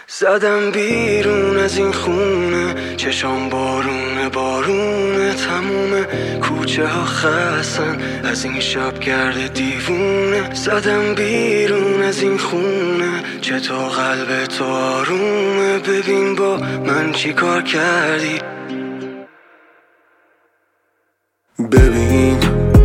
زدم بیرون از این خونه، چشام بارونه بارونه، تموم کوچه ها خستن از این شب گرد دیوونه. زدم بیرون از این خونه، چطور قلب تو آرومه، ببین با من چی کار کردی. ببین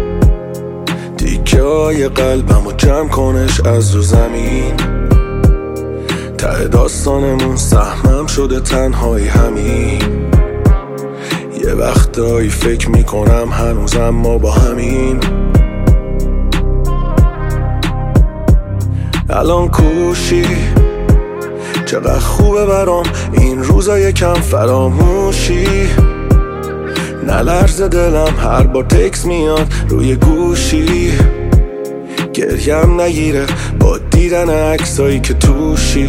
تیکه های قلبمو جمع کنش از رو زمین، ته داستانمون سهمم شده تنهایی همین. یه وقتایی فکر میکنم هنوزم ما با همین. الان کوشی چقدر خوبه برام این روزا یکم فراموشی. نلرزه دلم هر بار تکس میاد روی گوشی، گریم نگیره با دیدن عکسایی که توشی.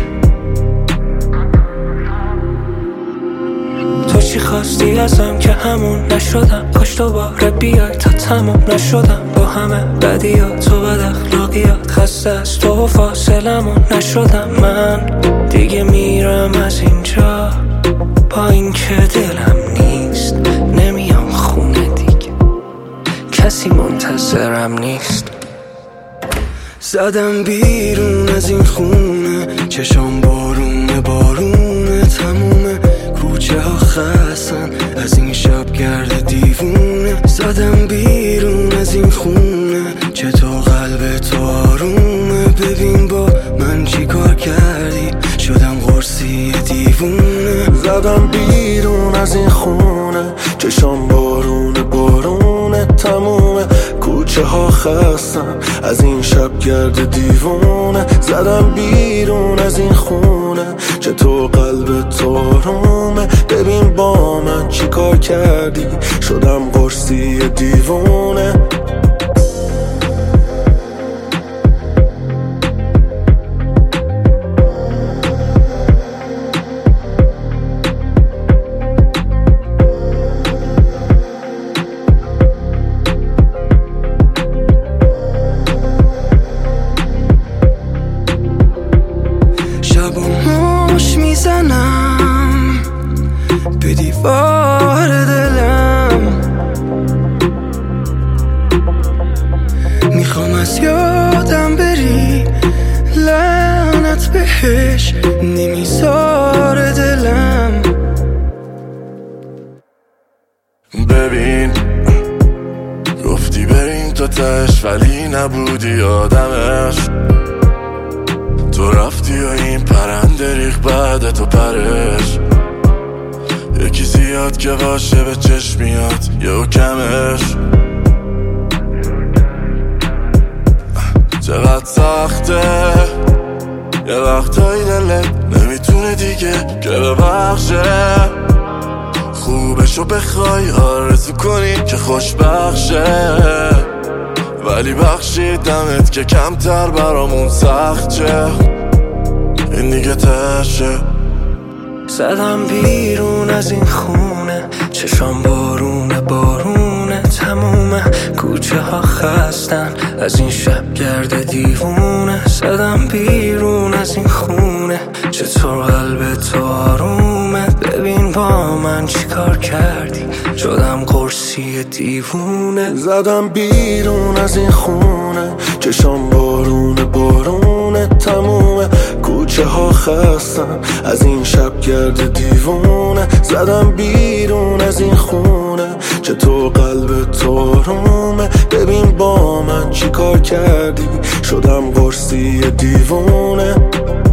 تو چی خواستی ازم که همون نشدم، کاش دوباره بیای تا تموم نشدم. با همه بدیات و بد اخلاقیات خسته از تو و فاصلمون نشدم. من دیگه میرم از اینجا با این که دلم نیست، نمیام خونه دیگه، کسی منتظرم نیست. زدم بیرون از این خونه، چشام بارونه بارونه، تموم کوچه ها خستن از این شب گرد دیوونه. زدم بیرون از این خونه، چطور قلب تو آرومه، ببین با من چی کار کردی، شدم قرصی دیوونه. زدم بیرون از این خونه، چشام بارونه بارونه، تموم کوچه ها خستم از این شب گرد دیوونه. زدم بیرون از این خونه، چطور قلب تو آرومه، ببین با من چی کار کردی، شدم قرصی دیوونه. میزنم به دیوار دلم، میخوام از یادم بری، لعنت بهش نمیذاره دلم. ببین گفتی بریم تا تش ولی نبودی آدمش، تو رفتی و این پرنده ریخ بعد تو پرش. یکی زیاد که باشه به چشم میاد یهو کمش. چقدر سخته یه وقتایی دلت نمیتونه دیگه که ببخشه، خوبشو بخوای آرزو کنی که خوشبخشه، ولی بخشیدمت که کمتر برامون سخت چه، این دیگه تشه. زدم بیرون از این خونه، چشام بارونه بارونه، تموم کوچه ها خستن از این شب گرد دیوونه. زدم بیرون از این خونه، چطور قلب تو آرومه، ببین با من چی کار کردی، شدم قرصی دیوونه. زدم بیرون از این خونه، چشام بارونه بارونه، تموم کوچه ها خستن از این شب گرد دیوونه. زدم بیرون از این خونه، چطور قلب تو آرومه، ببین با من چی کار کردی، شدم قرصی دیوونه.